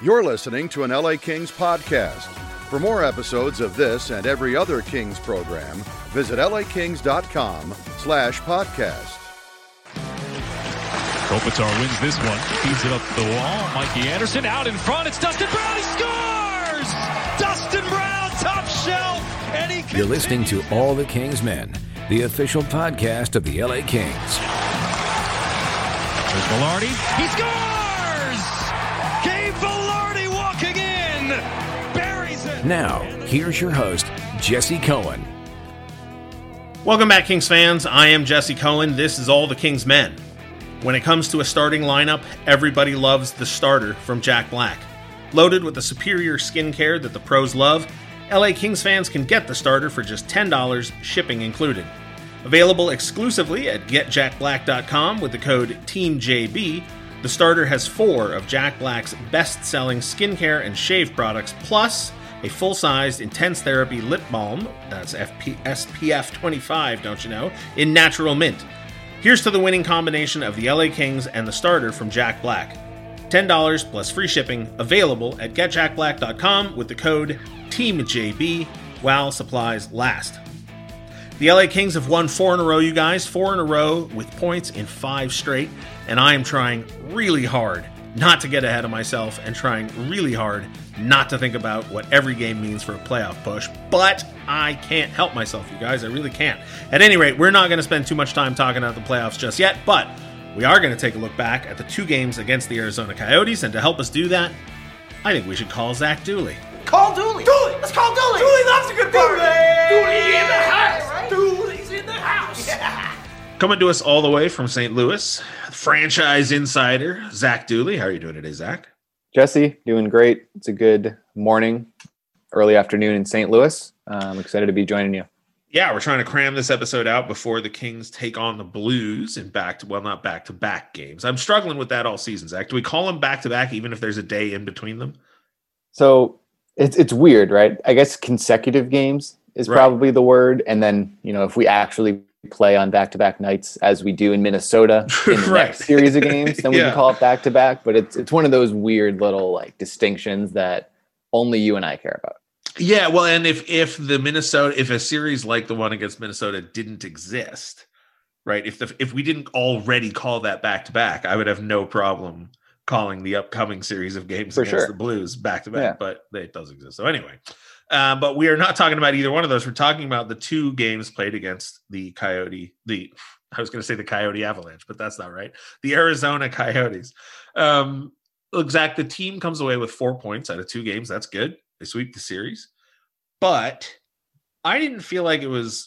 You're listening to an LA Kings podcast. For more episodes of this and every other Kings program, visit lakings.com/podcast. Kopitar wins this one, feeds it up the wall. Mikey Anderson out in front. It's Dustin Brown. He scores! Dustin Brown, top shelf. And You're listening to All the Kings Men, the official podcast of the LA Kings. There's Velarde. He scores! Gabe Velarde walking in. Buries it. Now, here's your host, Jesse Cohen. Welcome back, Kings fans. I am Jesse Cohen. This is All the Kings Men. When it comes to a starting lineup, everybody loves the starter from Jack Black. Loaded with the superior skincare that the pros love, LA Kings fans can get the starter for just $10, shipping included. Available exclusively at getjackblack.com with the code TEAMJB, the starter has 4 of Jack Black's best-selling skincare and shave products, plus a full-sized Intense Therapy lip balm, that's SPF 25, don't you know, in natural mint. Here's to the winning combination of the LA Kings and the starter from Jack Black. $10 plus free shipping, available at getjackblack.com with the code TEAMJB while supplies last. The LA Kings have won 4 in a row, you guys. 4 in a row with points in 5 straight. And I am trying really hard not to get ahead of myself and trying really hard not to think about what every game means for a playoff push. But I can't help myself, you guys. I really can't. At any rate, we're not going to spend too much time talking about the playoffs just yet. But we are going to take a look back at the 2 games against the Arizona Coyotes. And to help us do that, I think we should call Zach Dooley. Call Dooley! Dooley! Let's call Dooley! Dooley loves a good party! Dooley in the house! Right? Dooley's in the house! Yeah. Coming to us all the way from St. Louis, franchise insider, Zach Dooley. How are you doing today, Zach? Jesse, doing great. It's a good morning, early afternoon in St. Louis. I'm excited to be joining you. Yeah, we're trying to cram this episode out before the Kings take on the Blues in not back-to-back games. I'm struggling with that all season, Zach. Do we call them back-to-back even if there's a day in between them? So it's weird, right? I guess consecutive games is probably the word. And then, if we actually play on back-to-back nights as we do in Minnesota in the next series of games, then we can call it back-to-back. But it's one of those weird little distinctions that only you and I care about. Yeah, well, and if a series like the one against Minnesota didn't exist, right? If we didn't already call that back-to-back, I would have no problem calling the upcoming series of games against the Blues back-to-back, but it does exist. So anyway, but we are not talking about either one of those. We're talking about the 2 games played against the Coyote, I was going to say the Coyote Avalanche, but that's not right. The Arizona Coyotes. Look, Zach, the team comes away with 4 points out of 2 games. That's good. They sweep the series. But I didn't feel like it was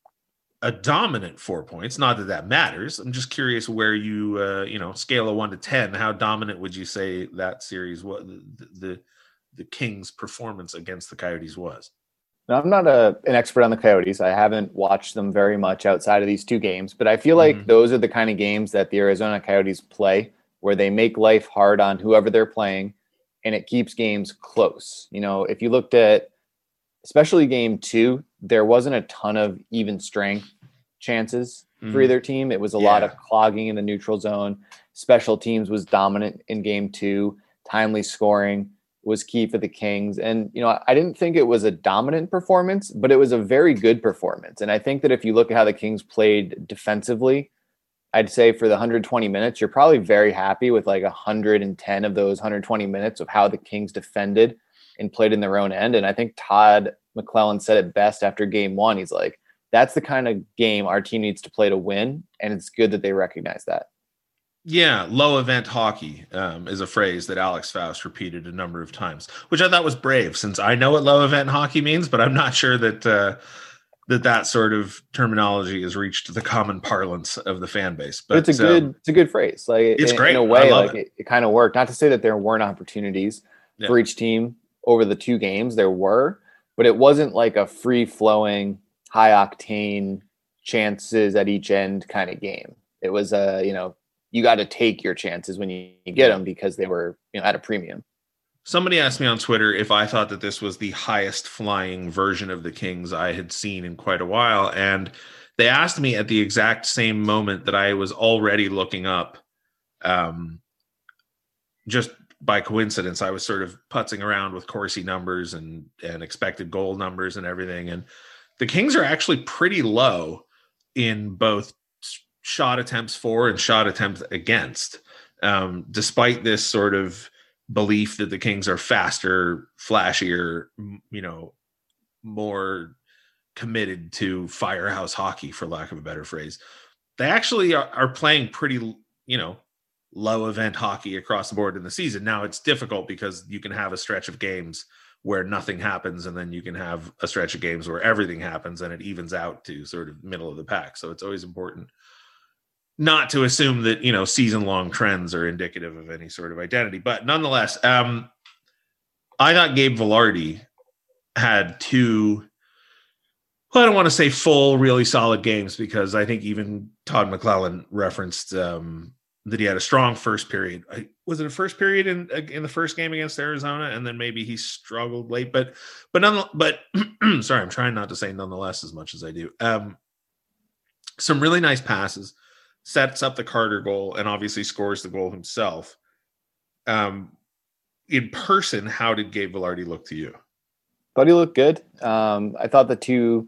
a dominant 4 points. Not that that matters. I'm just curious where you, scale of 1 to 10, how dominant would you say that series, what the Kings' performance against the Coyotes was? Now, I'm not an expert on the Coyotes. I haven't watched them very much outside of these 2 games, but I feel like those are the kind of games that the Arizona Coyotes play where they make life hard on whoever they're playing, and it keeps games close. If you looked at especially game 2, there wasn't a ton of even strength chances for either team. It was a lot of clogging in the neutral zone. Special teams was dominant in game 2. Timely scoring was key for the Kings. And, I didn't think it was a dominant performance, but it was a very good performance. And I think that if you look at how the Kings played defensively, I'd say for the 120 minutes, you're probably very happy with 110 of those 120 minutes of how the Kings defended and played in their own end. And I think Todd McClellan said it best after game 1. He's like, that's the kind of game our team needs to play to win. And it's good that they recognize that. Yeah, low event hockey is a phrase that Alex Faust repeated a number of times, which I thought was brave, since I know what low event hockey means, but I'm not sure that that sort of terminology has reached the common parlance of the fan base. But it's a good phrase. It's great. In a way, it kind of worked. Not to say that there weren't opportunities for each team over the 2 games. There were, but it wasn't like a free flowing, high octane chances at each end kind of game. It was you got to take your chances when you get them because they were at a premium. Somebody asked me on Twitter if I thought that this was the highest flying version of the Kings I had seen in quite a while. And they asked me at the exact same moment that I was already looking up just by coincidence, I was sort of putzing around with Corsi numbers and expected goal numbers and everything. And the Kings are actually pretty low in both shot attempts for and shot attempts against, despite this sort of belief that the Kings are faster, flashier, more committed to firehouse hockey, for lack of a better phrase. They actually are playing pretty, low event hockey across the board in the season. Now it's difficult because you can have a stretch of games where nothing happens, and then you can have a stretch of games where everything happens and it evens out to sort of middle of the pack. So it's always important not to assume that, season-long trends are indicative of any sort of identity. But nonetheless, I thought Gabe Vilardi had two, I don't want to say full, really solid games, because I think even Todd McClellan referenced that he had a strong first period. Was it a first period in the first game against Arizona, and then maybe he struggled late? But sorry, I'm trying not to say nonetheless as much as I do. Some really nice passes, sets up the Carter goal, and obviously scores the goal himself. In person, how did Gabe Vilardi look to you? Thought he looked good. I thought the two,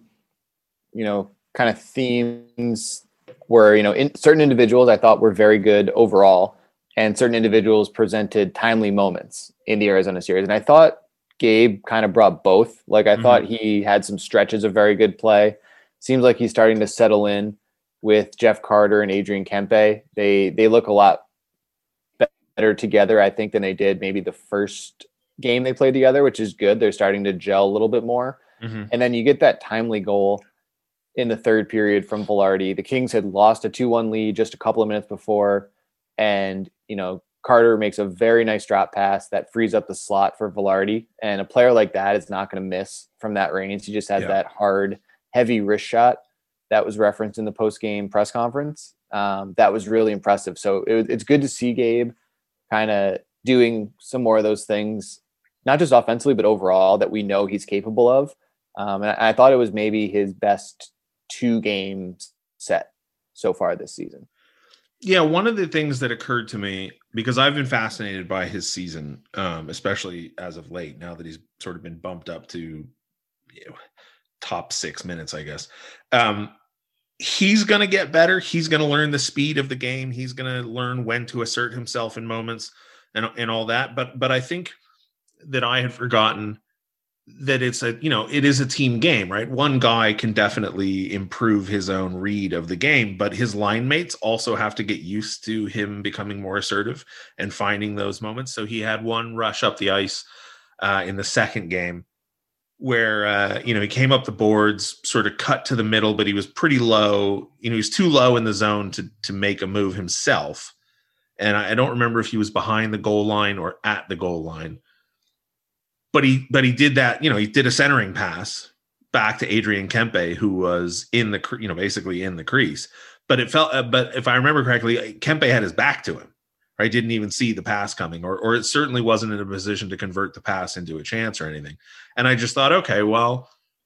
kind of themes were, in certain individuals I thought were very good overall, and certain individuals presented timely moments in the Arizona series. And I thought Gabe kind of brought both. Like, I thought he had some stretches of very good play. Seems like he's starting to settle in with Jeff Carter and Adrian Kempe. They look a lot better together, I think, than they did maybe the first game they played together, which is good. They're starting to gel a little bit more. And then you get that timely goal in the third period from Vilardi. The Kings had lost a 2-1 lead just a couple of minutes before, and Carter makes a very nice drop pass that frees up the slot for Vilardi. And a player like that is not going to miss from that range. He just has that hard, heavy wrist shot that was referenced in the post-game press conference. That was really impressive. So it's good to see Gabe kind of doing some more of those things, not just offensively, but overall, that we know he's capable of. And I thought it was maybe his best 2 games set so far this season. Yeah, one of the things that occurred to me, because I've been fascinated by his season, especially as of late, now that he's sort of been bumped up to top 6 minutes, I guess. He's going to get better. He's going to learn the speed of the game. He's going to learn when to assert himself in moments and all that. But I think that I had forgotten that it is a team game, right? One guy can definitely improve his own read of the game, but his line mates also have to get used to him becoming more assertive and finding those moments. So he had one rush up the ice in the second game where, he came up the boards, sort of cut to the middle, but he was pretty low. He was too low in the zone to make a move himself. And I don't remember if he was behind the goal line or at the goal line. But he did that, he did a centering pass back to Adrian Kempe, who was in the, basically in the crease. But but if I remember correctly, Kempe had his back to him, right? Didn't even see the pass coming, or it certainly wasn't in a position to convert the pass into a chance or anything. And I just thought, okay, well,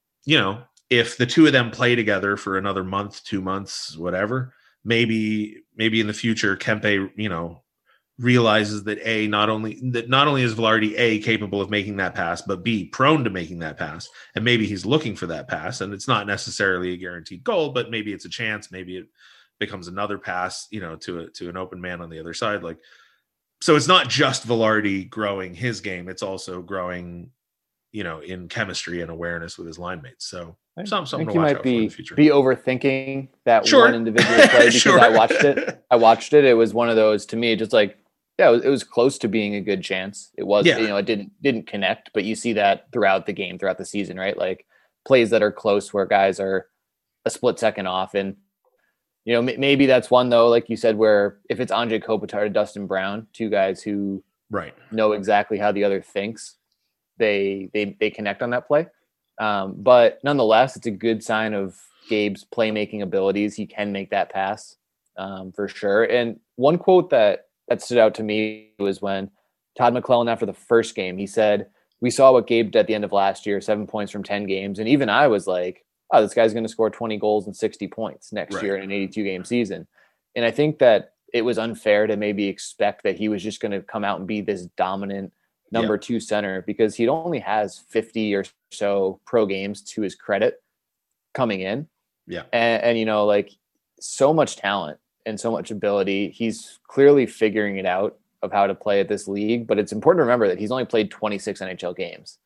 if the two of them play together for another month, 2 months, whatever, maybe in the future, Kempe, realizes that not only is Vilardi capable of making that pass, but B, prone to making that pass, and maybe he's looking for that pass, and it's not necessarily a guaranteed goal, but maybe it's a chance, maybe it becomes another pass, to an open man on the other side. Like, so it's not just Vilardi growing his game; it's also growing, in chemistry and awareness with his line mates. So something to watch out for in the future. Be overthinking that one individual play because I watched it. It was one of those, to me, just like. Yeah, it was close to being a good chance. It was, it didn't connect, but you see that throughout the game, throughout the season, right? Like plays that are close where guys are a split second off. And, maybe that's one though, like you said, where if it's Anze Kopitar or Dustin Brown, 2 guys who know exactly how the other thinks, they connect on that play. But nonetheless, it's a good sign of Gabe's playmaking abilities. He can make that pass for sure. And one quote that stood out to me was when Todd McClellan, after the first game, he said, "We saw what Gabe did at the end of last year, 7 points from 10 games." And even I was like, oh, this guy's going to score 20 goals and 60 points next year in an 82-game season. And I think that it was unfair to maybe expect that he was just going to come out and be this dominant number two center, because he only has 50 or so pro games to his credit coming in. Yeah. And like, so much talent and so much ability. He's clearly figuring it out of how to play at this league, but it's important to remember that he's only played 26 NHL games.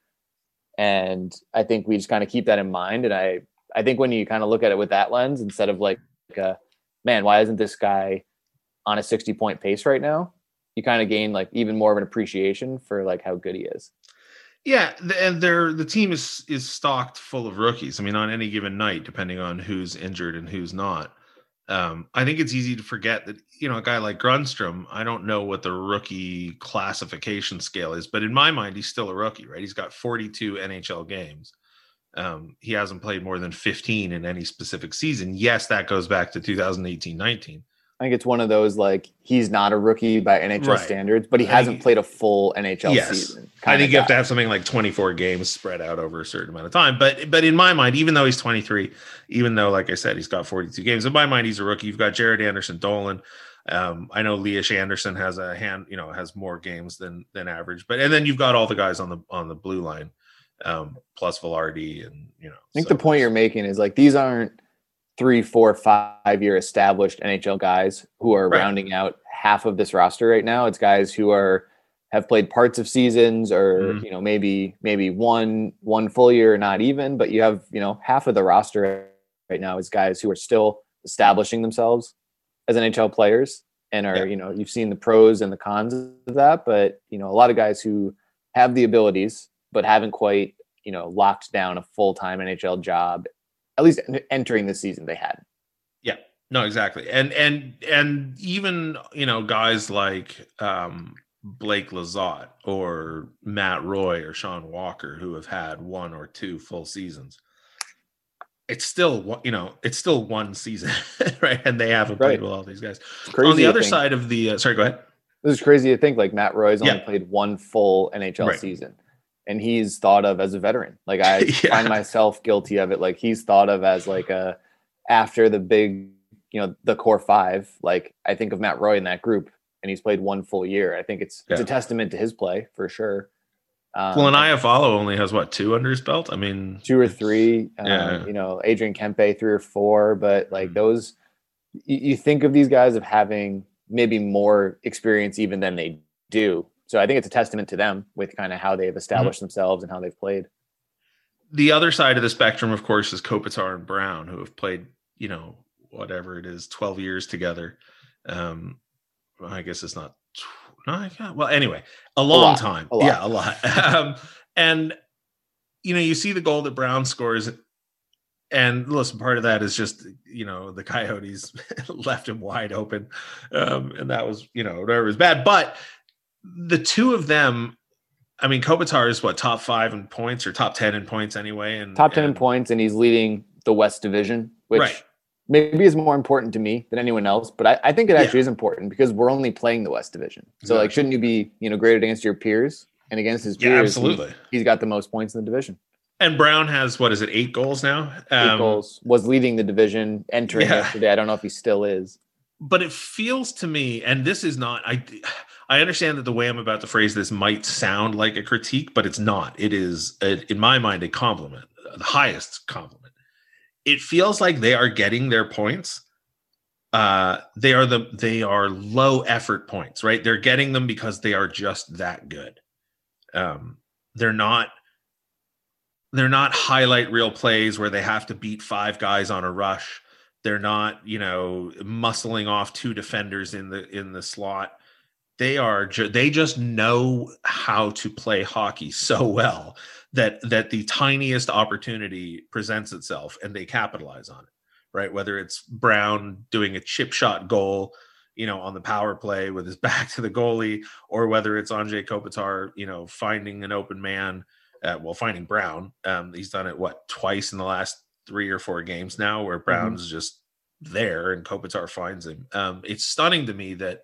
And I think we just kind of keep that in mind. And I think when you kind of look at it with that lens, instead of like, man, why isn't this guy on a 60-point pace right now? You kind of gain like even more of an appreciation for like how good he is. Yeah, and the team is stocked full of rookies. I mean, on any given night, depending on who's injured and who's not. I think it's easy to forget that, a guy like Grundstrom, I don't know what the rookie classification scale is, but in my mind, he's still a rookie, right? He's got 42 NHL games. He hasn't played more than 15 in any specific season. Yes, that goes back to 2018-19. I think it's one of those, like, he's not a rookie by NHL standards, but he hasn't played a full NHL season. I think you have to have something like 24 games spread out over a certain amount of time. But in my mind, even though he's 23, even though, like I said, he's got 42 games, in my mind, he's a rookie. You've got Jared Anderson-Dolan. I know Elias Anderson has has more games than average. And then you've got all the guys on the blue line, plus Velarde, and I think the point you're making is, like, these aren't 3, 4, 5 year established NHL guys who are rounding out half of this roster right now. It's guys who have played parts of seasons, or maybe one full year, or not even. But you have half of the roster right now is guys who are still establishing themselves as NHL players, and are you've seen the pros and the cons of that. But a lot of guys who have the abilities but haven't quite locked down a full-time NHL job. At least entering the season they had. Yeah, no, exactly. And even, guys like Blake Lizotte or Matt Roy or Sean Walker, who have had 1 or 2 full seasons. It's still, one season, right? And they haven't played with all these guys. On the other side of the, sorry, go ahead. This is crazy to think, like, Matt Roy's only played 1 full NHL season. And he's thought of as a veteran. Like, I find myself guilty of it. Like, he's thought of as like after the big, the core 5, like, I think of Matt Roy in that group, and he's played 1 full year. I think it's a testament to his play for sure. Well, and Iafallo only has 2 under his belt. I mean, 2 or 3, Adrian Kempe 3 or 4, but like those, you think of these guys of having maybe more experience even than they do. So I think it's a testament to them with kind of how they've established themselves and how they've played. The other side of the spectrum, of course, is Kopitar and Brown, who have played, whatever it is, 12 years together. I guess it's not. Well, anyway, a long time. A lot. And, you see the goal that Brown scores. And listen, part of that is just, the Coyotes left him wide open. And that was, whatever was bad. But the two of them, I mean, Kopitar is top 5 in points, or top 10 in points anyway. And top 10 in points, and he's leading the West Division, which maybe is more important to me than anyone else. But I think it actually is important, because we're only playing the West Division. So like, shouldn't you be, graded against your peers and against his peers? Yeah, absolutely. He's got the most points in the division. And Brown has, 8 goals now? 8 goals. Was leading the division entering yesterday. I don't know if he still is. But it feels to me, and this is not, I understand that the way I'm about to phrase this might sound like a critique, but it's not. It is, in my mind, a compliment, the highest compliment. It feels like they are getting their points. They are low effort points, right? They're getting them because they are just that good. They're not highlight reel plays where they have to beat 5 guys on a rush. They're not, muscling off 2 defenders in the slot. They just know how to play hockey so well that the tiniest opportunity presents itself and they capitalize on it, right? Whether it's Brown doing a chip shot goal, on the power play with his back to the goalie, or whether it's Anze Kopitar, finding an open man, finding Brown. He's done it twice in the last 3 or 4 games now, where Brown's just there and Kopitar finds him. It's stunning to me that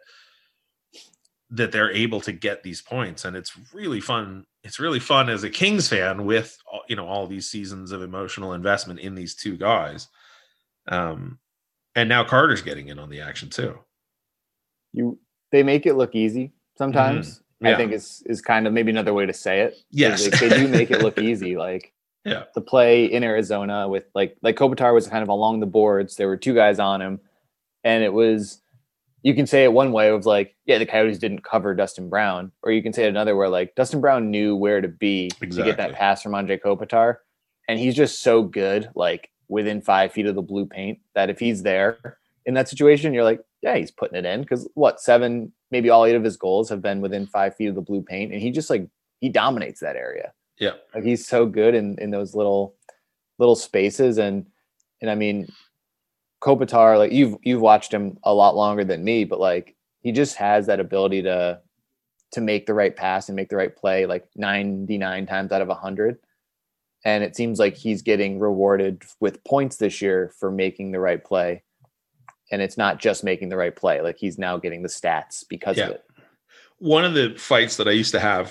they're able to get these points, and it's really fun. It's really fun as a Kings fan with all these seasons of emotional investment in these 2 guys. And now Carter's getting in on the action too. they make it look easy sometimes. Mm-hmm. Yeah. I think is kind of maybe another way to say it. Yes. They do make it look easy. Like to play in Arizona with like Kopitar was kind of along the boards. There were two guys on him, and it was, you can say it one way of like, yeah, the Coyotes didn't cover Dustin Brown, or you can say it another where like Dustin Brown knew where to be to get that pass from Anze Kopitar, and he's just so good, like within 5 feet of the blue paint, that if he's there in that situation, you're like, yeah, he's putting it in, because 7, maybe all 8 of his goals have been within 5 feet of the blue paint, and he just like he dominates that area. Yeah, like he's so good in those little spaces, and I mean, Kopitar, like you've watched him a lot longer than me, but like he just has that ability to make the right pass and make the right play like 99 times out of 100. And it seems like he's getting rewarded with points this year for making the right play. And it's not just making the right play. Like he's now getting the stats because of it. One of the fights that I used to have,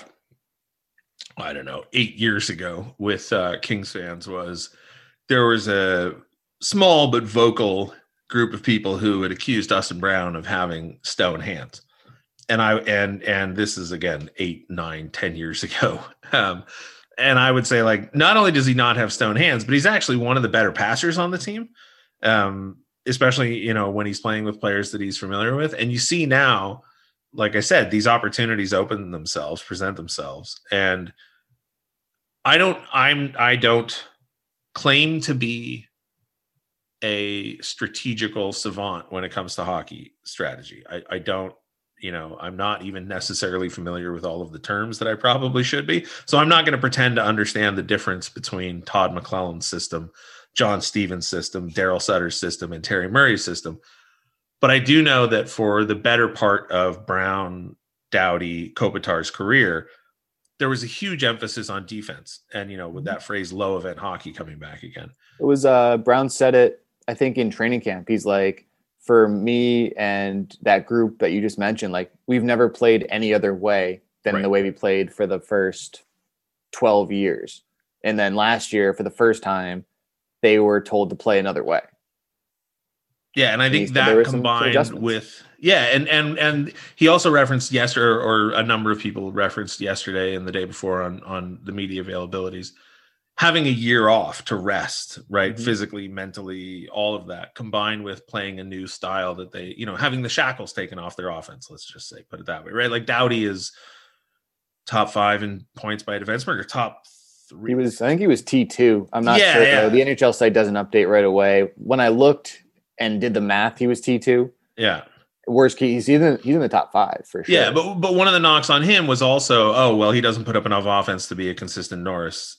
I don't know, 8 years ago with Kings fans was there was a small but vocal group of people who had accused Dustin Brown of having stone hands. And this is again 8, 9, 10 years ago. And I would say, like, not only does he not have stone hands, but he's actually one of the better passers on the team. Especially, you know, when he's playing with players that he's familiar with. And you see now, like I said, these opportunities present themselves. And I don't claim to be a strategical savant when it comes to hockey strategy. I don't, you know, I'm not even necessarily familiar with all of the terms that I probably should be. So I'm not going to pretend to understand the difference between Todd McClellan's system, John Stevens' system, Daryl Sutter's system, and Terry Murray's system. But I do know that for the better part of Brown, Doughty, Kopitar's career, there was a huge emphasis on defense. And, you know, with that phrase, low event hockey coming back again. It was Brown said it, I think, in training camp. He's like, for me and that group that you just mentioned, like we've never played any other way than the way we played for the first 12 years. And then last year, for the first time, they were told to play another way. Yeah, and I think that combined with and he also referenced yesterday, or a number of people referenced yesterday and the day before on the media availabilities, having a year off to rest, right? Mm-hmm. Physically, mentally, all of that, combined with playing a new style that they, you know, having the shackles taken off their offense, let's just say, put it that way, right? Like Doughty is top 5 in points by a defenseman, or top 3. I think he was T2. I'm not sure. Yeah. The NHL site doesn't update right away. When I looked and did the math, he was T2. Yeah. Worst case, he's in the top 5 for sure. Yeah, but one of the knocks on him was also, he doesn't put up enough offense to be a consistent Norris,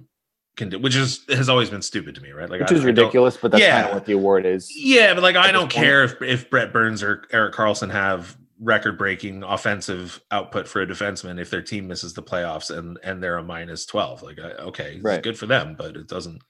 which has always been stupid to me, right? Like, which is ridiculous, but that's kind of what the award is. Yeah, but like I don't care if Brett Burns or Erik Karlsson have record-breaking offensive output for a defenseman if their team misses the playoffs and they're a -12. Like, okay, it's good for them, but it doesn't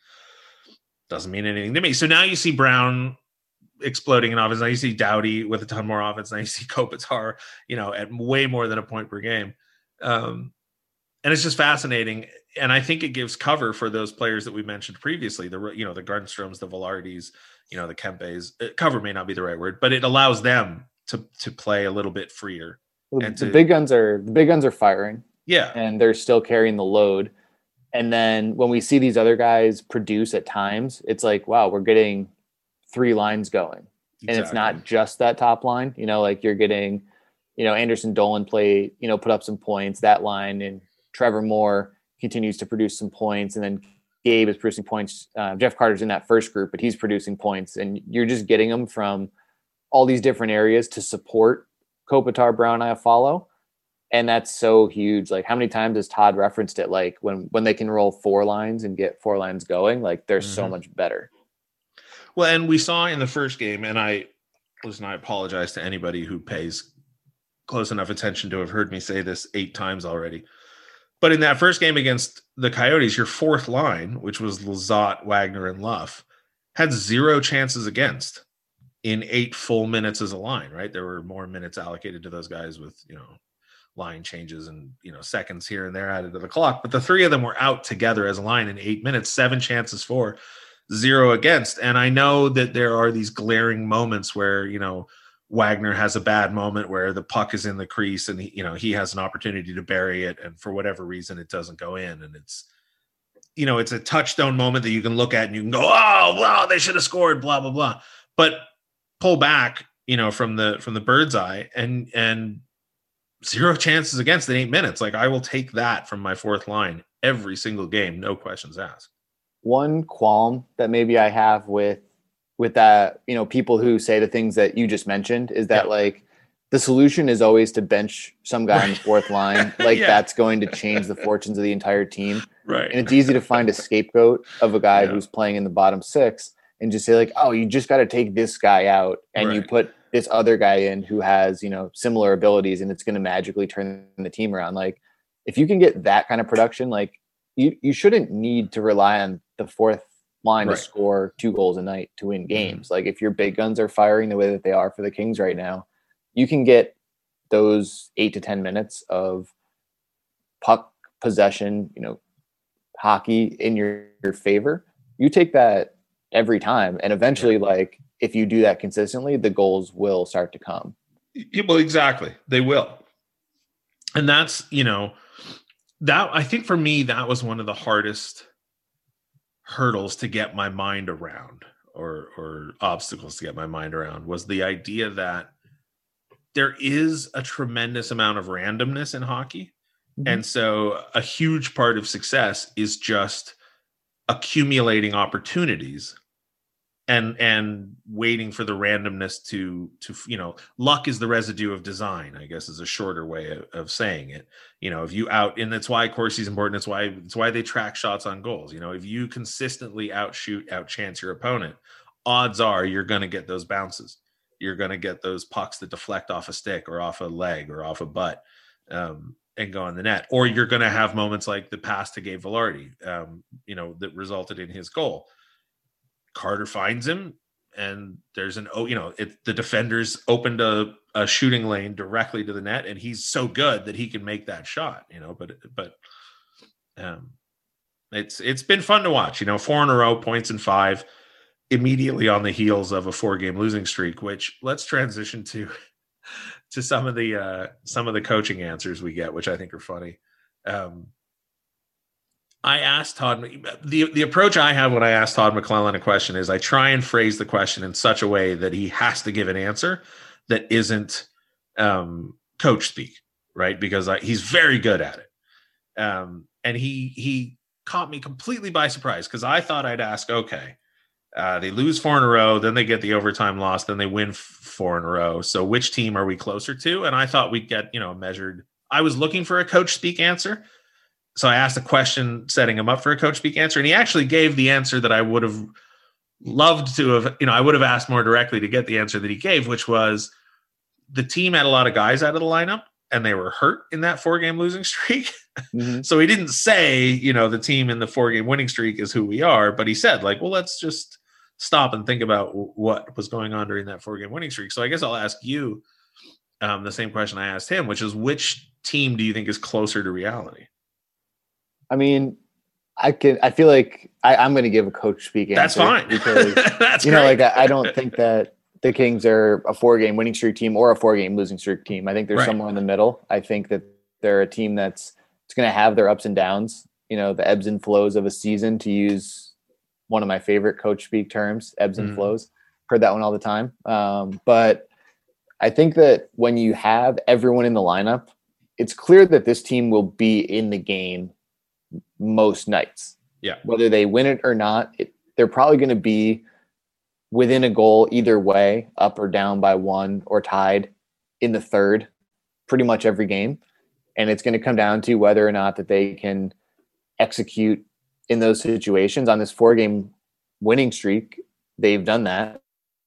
mean anything to me. So now you see Brown exploding in offense. Now you see Doughty with a ton more offense. Now you see Kopitar, you know, at way more than a point per game. And it's just fascinating. And I think it gives cover for those players that we mentioned previously, the Grundstroms, the Velardis, you know, the Kempes. Cover may not be the right word, but it allows them to play a little bit freer. Well, and the big guns are firing. Yeah. And they're still carrying the load. And then when we see these other guys produce at times, it's like, wow, we're getting 3 lines going. Exactly. And it's not just that top line, you know, like you're getting, you know, Anderson Dolan put up some points, that line, and Trevor Moore continues to produce some points. And then Gabe is producing points. Jeff Carter's in that first group, but he's producing points, and you're just getting them from all these different areas to support Kopitar, Brown, Iafallo. And that's so huge. Like, how many times has Todd referenced it? Like when they can roll 4 lines and get 4 lines going, like they're so much better. Well, and we saw in the first game, and I apologize to anybody who pays close enough attention to have heard me say this 8 times already. But in that first game against the Coyotes, your 4th line, which was Lizotte, Wagner, and Luff, had 0 chances against in 8 full minutes as a line, right? There were more minutes allocated to those guys with, you know, line changes and, you know, seconds here and there added to the clock. But the 3 of them were out together as a line in 8 minutes, 7 chances for, 0 against. And I know that there are these glaring moments where, you know, Wagner has a bad moment where the puck is in the crease and he has an opportunity to bury it, and for whatever reason it doesn't go in, and it's a touchstone moment that you can look at and you can go, oh wow, they should have scored, blah blah blah. But pull back, from the bird's eye, and 0 chances against in 8 minutes. Like, I will take that from my fourth line every single game, no questions asked. One qualm that maybe I have with that, people who say the things that you just mentioned is that like the solution is always to bench some guy on the fourth line. Like that's going to change the fortunes of the entire team. Right. And it's easy to find a scapegoat of a guy who's playing in the bottom six and just say like, oh, you just got to take this guy out and you put this other guy in who has, similar abilities, and it's going to magically turn the team around. Like, if you can get that kind of production, like you shouldn't need to rely on the fourth line to score 2 goals a night to win games. Like, if your big guns are firing the way that they are for the Kings right now, you can get those 8 to 10 minutes of puck possession, hockey in your favor. You take that every time, and eventually, like, if you do that consistently, the goals will start to come. Well, exactly. They will. And that's, that, I think for me, that was one of the hardest hurdles to get my mind around, or obstacles to get my mind around, was the idea that there is a tremendous amount of randomness in hockey. Mm-hmm. And so a huge part of success is just accumulating opportunities and waiting for the randomness to luck is the residue of design, I guess, is a shorter way of saying it. If you and that's why Corsi's important. It's why they track shots on goals. If you consistently outchance your opponent, odds are you're going to get those bounces. You're going to get those pucks that deflect off a stick or off a leg or off a butt and go in the net. Or you're going to have moments like the pass to Gabe Vilardi, that resulted in his goal. Carter finds him, and there's the defenders opened a shooting lane directly to the net, and he's so good that he can make that shot. But it's been fun to watch. 4 in a row, points in 5, immediately on the heels of a 4-game losing streak. Which, let's transition to some of the coaching answers we get, which I think are funny. I asked Todd, the approach I have when I ask Todd McClellan a question is I try and phrase the question in such a way that he has to give an answer that isn't coach speak, right? Because he's very good at it. And he caught me completely by surprise, because I thought I'd ask, okay, they lose 4 in a row, then they get the overtime loss, then they win 4 in a row. So which team are we closer to? And I thought we'd get, measured. I was looking for a coach speak answer. So I asked a question setting him up for a coach speak answer, and he actually gave the answer that I would have loved to have, I would have asked more directly to get the answer that he gave, which was the team had a lot of guys out of the lineup and they were hurt in that 4-game losing streak. Mm-hmm. So he didn't say, the team in the 4-game winning streak is who we are, but he said like, well, let's just stop and think about what was going on during that 4-game winning streak. So I guess I'll ask you the same question I asked him, which is, which team do you think is closer to reality? I mean, I feel like I'm going to give a coach speak answer. That's fine. Because, That's great. I don't think that the Kings are a 4-game winning streak team or a 4-game losing streak team. I think they're somewhere in the middle. I think that they're a team it's going to have their ups and downs, the ebbs and flows of a season, to use one of my favorite coach speak terms, ebbs and flows. Heard that one all the time. But I think that when you have everyone in the lineup, it's clear that this team will be in the game most nights. Yeah. Whether they win it or not, they're probably going to be within a goal either way, up or down by 1 or tied in the third, pretty much every game. And it's going to come down to whether or not that they can execute in those situations. On this 4-game winning streak, they've done that.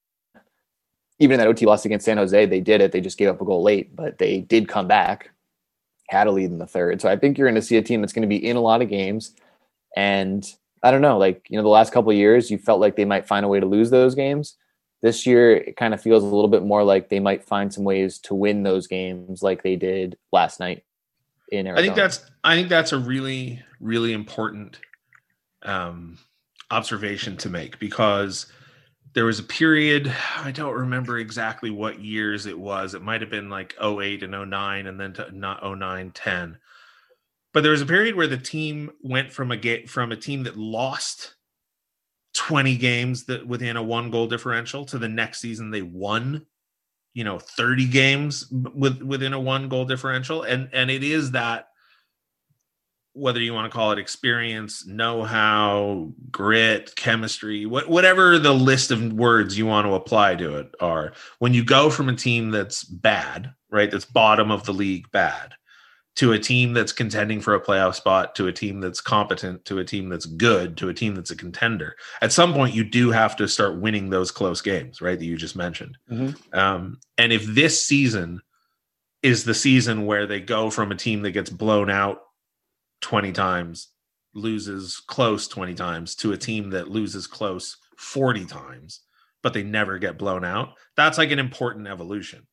Even in that OT loss against San Jose, they did it. They just gave up a goal late, but they did come back, had a lead in the third. So I think you're going to see a team that's going to be in a lot of games. And I don't know, the last couple of years, you felt like they might find a way to lose those games. This year, it kind of feels a little bit more like they might find some ways to win those games like they did last night in Arizona. I think that's a really, really important observation to make, because there was a period, I don't remember exactly what years it was. It might have been like 08 and 09 and then to not 09, 10. But there was a period where the team went from a team that lost 20 games that within a 1-goal differential to the next season they won, 30 games within a 1-goal differential. And it is that, whether you want to call it experience, know-how, grit, chemistry, whatever the list of words you want to apply to it are, when you go from a team that's bad, right, that's bottom of the league bad, to a team that's contending for a playoff spot, to a team that's competent, to a team that's good, to a team that's a contender. At some point, you do have to start winning those close games, right, that you just mentioned. Mm-hmm. And if this season is the season where they go from a team that gets blown out 20 times, loses close 20 times, to a team that loses close 40 times, but they never get blown out, that's like an important evolution,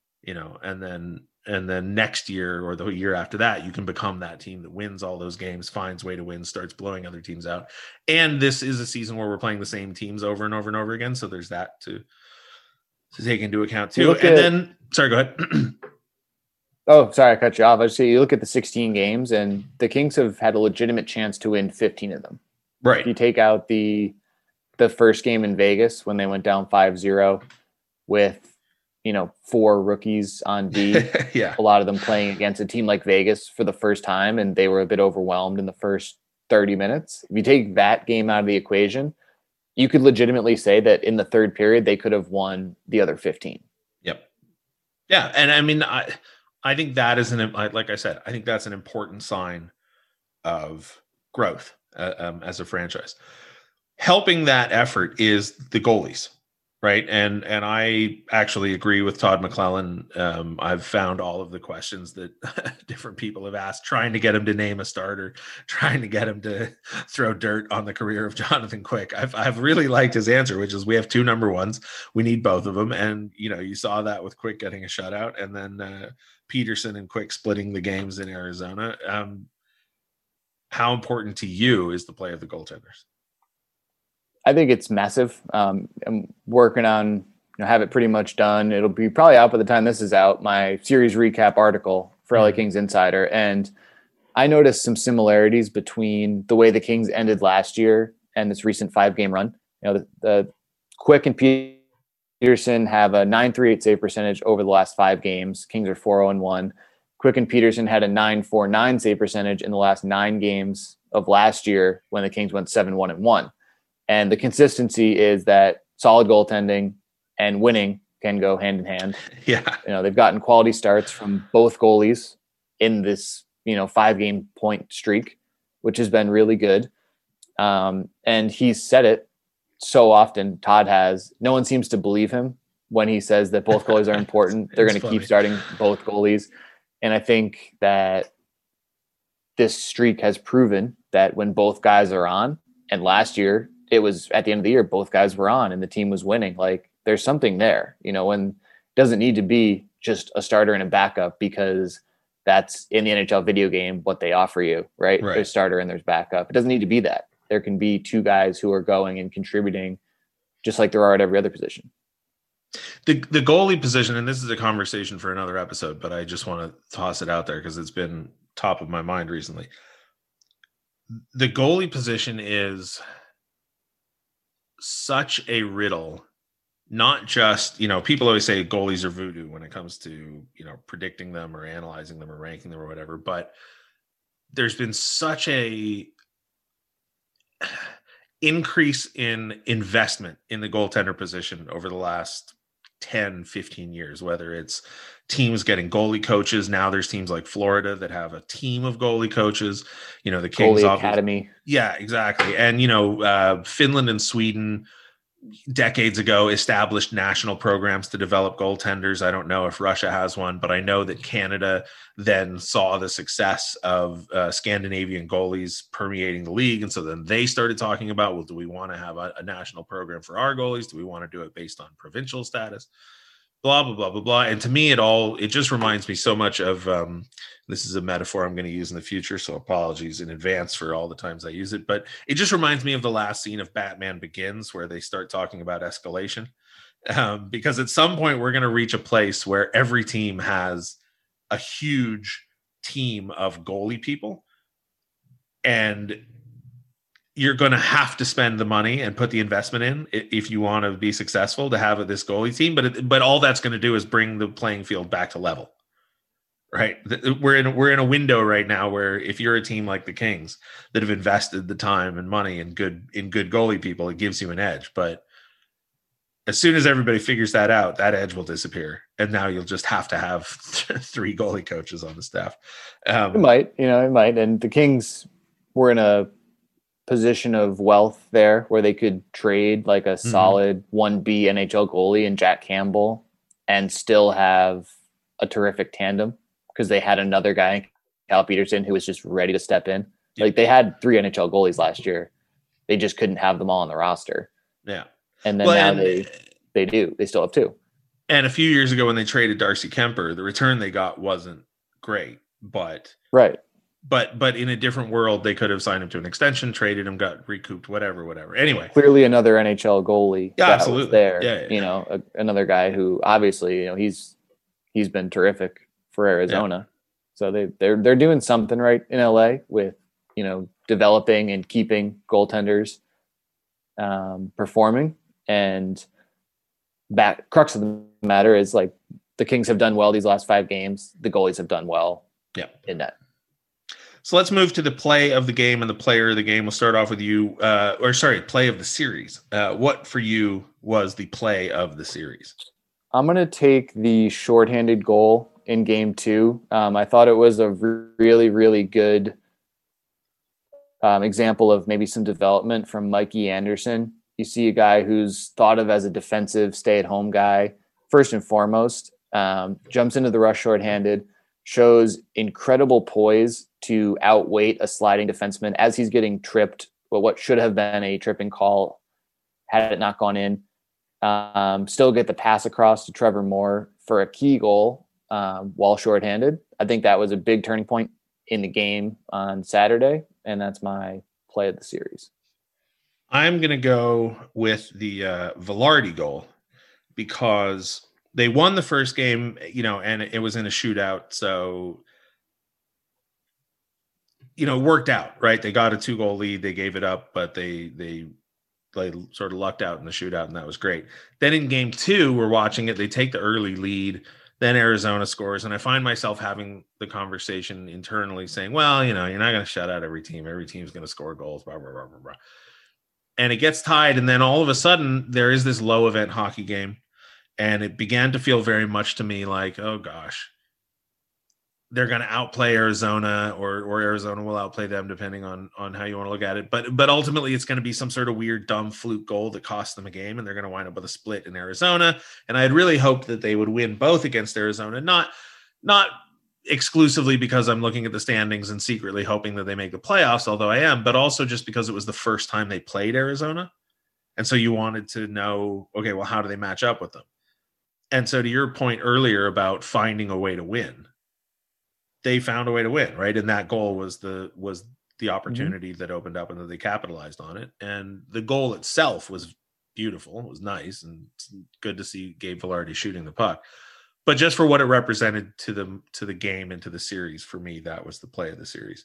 and then next year or the year after that, you can become that team that wins all those games, finds way to win, starts blowing other teams out. And this is a season where we're playing the same teams over and over and over again. So there's that to take into account too. And then, sorry, go ahead. Oh, sorry, I cut you off. I just say you look at the 16 games and the Kings have had a legitimate chance to win 15 of them. Right. If you take out the first game in Vegas when they went down 5-0 with, 4 rookies on D, yeah, a lot of them playing against a team like Vegas for the first time, and they were a bit overwhelmed in the first 30 minutes. If you take that game out of the equation, you could legitimately say that in the third period, they could have won the other 15. Yep. Yeah. And I mean, I think that is like I said, I think that's an important sign of growth as a franchise. Helping that effort is the goalies, right? And I actually agree with Todd McClellan. I've found all of the questions that different people have asked, trying to get him to name a starter, trying to get him to throw dirt on the career of Jonathan Quick. I've really liked his answer, which is we have 2 number ones. We need both of them. And, you saw that with Quick getting a shutout, and then Peterson and Quick splitting the games in Arizona. How important to you is the play of the goaltenders? I think it's massive. I'm working on, have it pretty much done. It'll be probably out by the time this is out, my series recap article for LA Kings Insider. And I noticed some similarities between the way the Kings ended last year and this recent 5-game run. The Quick and Peterson have a .938 save percentage over the last 5 games. Kings are 4-0-1. Quick and Peterson had a .949 save percentage in the last 9 games of last year when the Kings went 7-1-1. And the consistency is that solid goaltending and winning can go hand in hand. Yeah. They've gotten quality starts from both goalies in this, 5-game point streak, which has been really good. And he's said it so often, Todd has. No one seems to believe him when he says that both goalies are important. They're going to keep starting both goalies. And I think that this streak has proven that when both guys are on, and last year, it was at the end of the year, both guys were on and the team was winning. Like, there's something there, and it doesn't need to be just a starter and a backup, because that's in the NHL video game what they offer you, right? There's starter and there's backup. It doesn't need to be that. There can be 2 guys who are going and contributing just like there are at every other position. The goalie position, and this is a conversation for another episode, but I just want to toss it out there because it's been top of my mind recently. The goalie position is such a riddle, not just, people always say goalies are voodoo when it comes to, predicting them or analyzing them or ranking them or whatever, but there's been such a increase in investment in the goaltender position over the last 10, 15 years, whether it's teams getting goalie coaches. Now there's teams like Florida that have a team of goalie coaches, the Kings goalie academy. Yeah, exactly. And, Finland and Sweden decades ago established national programs to develop goaltenders. I don't know if Russia has one, but I know that Canada then saw the success of Scandinavian goalies permeating the league. And so then they started talking about, well, do we want to have a national program for our goalies? Do we want to do it based on provincial status? blah, blah, blah, blah, blah. And to me, it just reminds me so much of, this is a metaphor I'm going to use in the future, so apologies in advance for all the times I use it, but it just reminds me of the last scene of Batman Begins where they start talking about escalation. Because at some point we're going to reach a place where every team has a huge team of goalie people, and you're going to have to spend the money and put the investment in if you want to be successful to have this goalie team. But all that's going to do is bring the playing field back to level, right? We're in a window right now where if you're a team like the Kings that have invested the time and money in good goalie people, it gives you an edge. But as soon as everybody figures that out, that edge will disappear, and now you'll just have to have 3 goalie coaches on the staff. It might, and the Kings were in a position of wealth there where they could trade like a solid 1B NHL goalie and Jack Campbell and still have a terrific tandem because they had another guy, Cal Peterson, who was just ready to step in. Yep. Like they had 3 NHL goalies last year. They just couldn't have them all on the roster. Yeah. And then now they do. They still have 2. And a few years ago when they traded Darcy Kemper, the return they got wasn't great, but right. But in a different world, they could have signed him to an extension, traded him, got recouped, whatever. Anyway, clearly another NHL goalie. Yeah, absolutely. Was there, yeah. Another guy who obviously, he's been terrific for Arizona. Yeah. So they're doing something right in LA with, developing and keeping goaltenders performing. And crux of the matter is like the Kings have done well these last 5 games. The goalies have done well. Yeah. In that. So let's move to the play of the game and the player of the game. We'll start off with you, play of the series. What for you was the play of the series? I'm going to take the shorthanded goal in game 2. I thought it was a really, really good example of maybe some development from Mikey Anderson. You see a guy who's thought of as a defensive stay-at-home guy, first and foremost, jumps into the rush shorthanded, shows incredible poise to outweight a sliding defenseman as he's getting tripped. Well, what should have been a tripping call had it not gone in. Still get the pass across to Trevor Moore for a key goal while shorthanded. I think that was a big turning point in the game on Saturday, and that's my play of the series. I'm going to go with the Vilardi goal because they won the first game, and it was in a shootout. So, it worked out, right? They got a 2-goal lead. They gave it up, but they sort of lucked out in the shootout, and that was great. Then in game 2, we're watching it. They take the early lead. Then Arizona scores, and I find myself having the conversation internally saying, well, you're not going to shut out every team. Every team's going to score goals, blah, blah, blah, blah, blah. And it gets tied, and then all of a sudden there is this low-event hockey game. And it began to feel very much to me like, oh gosh, they're going to outplay Arizona, or Arizona will outplay them, depending on how you want to look at it. But ultimately, it's going to be some sort of weird, dumb fluke goal that costs them a game, and they're going to wind up with a split in Arizona. And I had really hoped that they would win both against Arizona, not exclusively because I'm looking at the standings and secretly hoping that they make the playoffs, although I am, but also just because it was the first time they played Arizona. And so you wanted to know, okay, well, how do they match up with them? And so to your point earlier about finding a way to win, they found a way to win, right? And that goal was the opportunity that opened up and that they capitalized on it. And the goal itself was beautiful. It was nice and good to see Gabe Vilardi shooting the puck. But just for what it represented to the game and to the series, for me, that was the play of the series.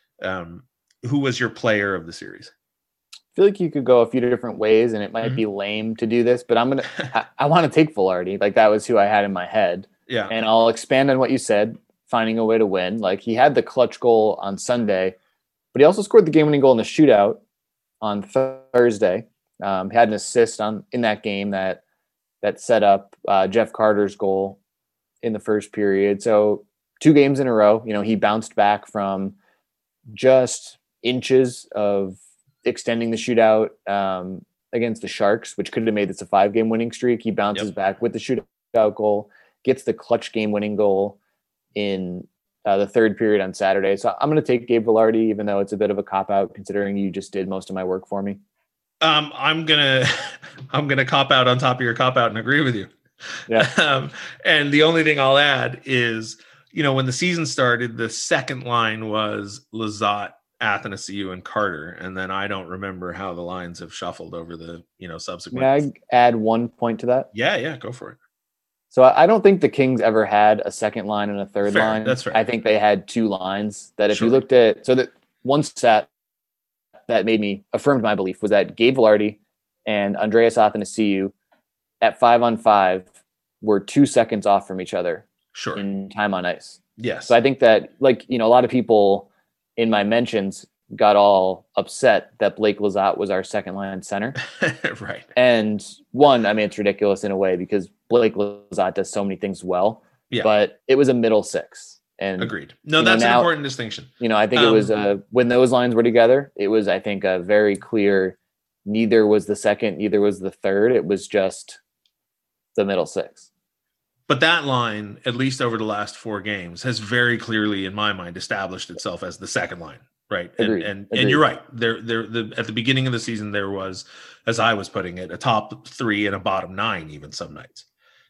Who was your player of the series? I feel like you could go a few different ways, and it might be lame to do this, but I want to take Vilardi. Like, that was who I had in my head. Yeah. And I'll expand on what you said, finding a way to win. Like, he had the clutch goal on Sunday, but he also scored the game-winning goal in the shootout on Thursday. He had an assist in that game that set up Jeff Carter's goal in the first period. So 2 games in a row, he bounced back from just inches of extending the shootout against the Sharks, which could have made this a 5-game winning streak. He bounces back with the shootout goal, gets the clutch game-winning goal in the third period on Saturday. So I'm going to take Gabe Vilardi, even though it's a bit of a cop-out considering you just did most of my work for me. I'm gonna cop out on top of your cop out and agree with you. Yeah. And the only thing I'll add is, when the season started, the second line was Lizotte, Athanasiou, and Carter. And then I don't remember how the lines have shuffled over the, subsequent. May I add 1 point to that? Yeah, go for it. So I don't think the Kings ever had a second line and a third Fair, line. that's fair. I think they had two lines that if Sure. you looked at, so that one stat that affirmed my belief was that Gabe Vilardi and Andreas Athanasiou at 5-on-5 were 2 seconds off from each other Sure. in time on ice. Yes. So I think that, a lot of people in my mentions got all upset that Blake Lizotte was our second line center. Right. And one, it's ridiculous in a way because Blake Lizotte does so many things well. Yeah. But it was a middle six. And agreed. No, that's an important distinction. I think it was when those lines were together, it was, I think, a very clear, neither was the second, neither was the third. It was just the middle six. But that line, at least over the last 4 games, has very clearly, in my mind, established itself as the second line, right? Agreed. And you're right. At the beginning of the season, there was, as I was putting it, a top 3 and a bottom 9, even some nights.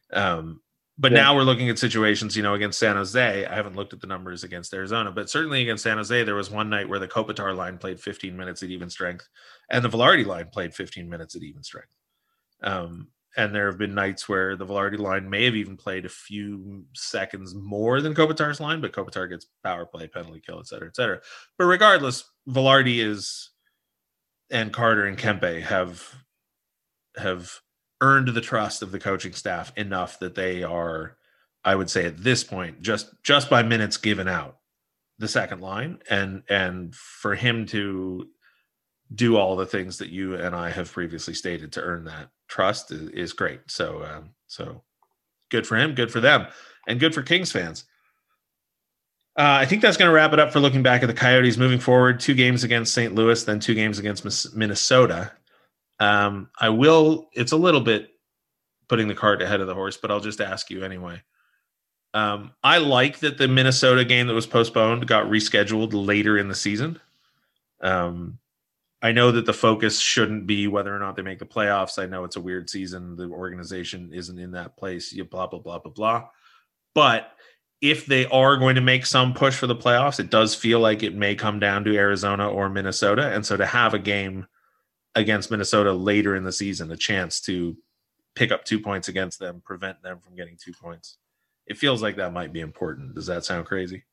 But now we're looking at situations, against San Jose. I haven't looked at the numbers against Arizona, but certainly against San Jose, there was one night where the Kopitar line played 15 minutes at even strength, and the Vilardi line played 15 minutes at even strength. And there have been nights where the Vilardi line may have even played a few seconds more than Kopitar's line, but Kopitar gets power play, penalty kill, et cetera, et cetera. But regardless, Vilardi and Carter and Kempe have earned the trust of the coaching staff enough that they are, I would say at this point, just by minutes given out, the second line, and for him to do all the things that you and I have previously stated to earn that trust is great. So good for him, good for them, and good for Kings fans. I think that's going to wrap it up for looking back at the Coyotes moving forward. 2 games against St. Louis, then 2 games against Minnesota. It's a little bit putting the cart ahead of the horse, but I'll just ask you anyway. I like that the Minnesota game that was postponed got rescheduled later in the season. I know that the focus shouldn't be whether or not they make the playoffs. I know it's a weird season. The organization isn't in that place, blah, blah, blah, blah, blah. But if they are going to make some push for the playoffs, it does feel like it may come down to Arizona or Minnesota. And so to have a game against Minnesota later in the season, a chance to pick up 2 points against them, prevent them from getting 2 points, it feels like that might be important. Does that sound crazy?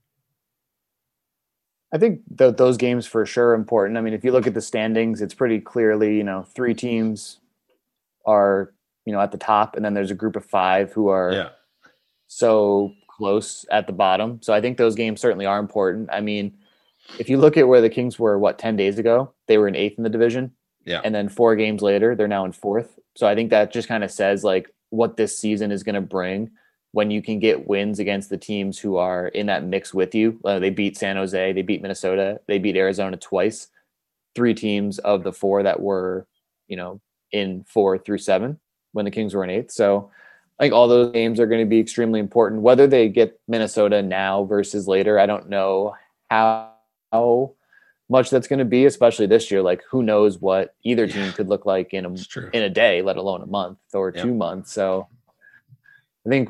I think those games for sure are important. If you look at the standings, it's pretty clearly, 3 teams are, at the top, and then there's a group of 5 who are so close at the bottom. So I think those games certainly are important. If you look at where the Kings were, 10 days ago, they were in 8th in the division. Yeah. And then 4 games later, they're now in 4th. So I think that just kind of says what this season is going to bring when you can get wins against the teams who are in that mix with you. They beat San Jose, they beat Minnesota, they beat Arizona twice. 3 teams of the 4 that were, in 4 through 7 when the Kings were in 8th. So I think all those games are going to be extremely important. Whether they get Minnesota now versus later, I don't know how much that's going to be, especially this year. Who knows what either team could look like in a day, let alone a month or 2 months. So I think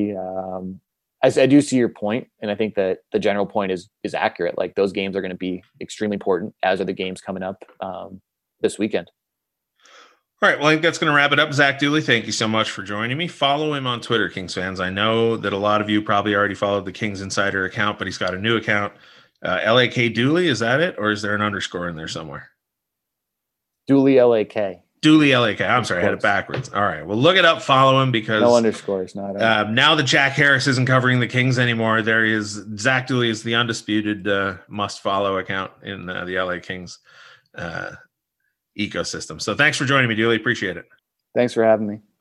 I do see your point, and I think that the general point is accurate. Those games are going to be extremely important, as are the games coming up this weekend. All right, well, I think that's going to wrap it up. Zach Dooley, thank you so much for joining me. Follow him on Twitter, Kings fans. I know that a lot of you probably already followed the Kings Insider account, but he's got a new account. LAK Dooley, is that it? Or is there an underscore in there somewhere? Dooley LAK. Dooley LAK. I'm sorry, I had it backwards. All right. Well, look it up, follow him, because no underscores. Not now that Jack Harris isn't covering the Kings anymore, there is Zach Dooley is the undisputed must follow account in the LA Kings ecosystem. So thanks for joining me, Dooley. Appreciate it. Thanks for having me.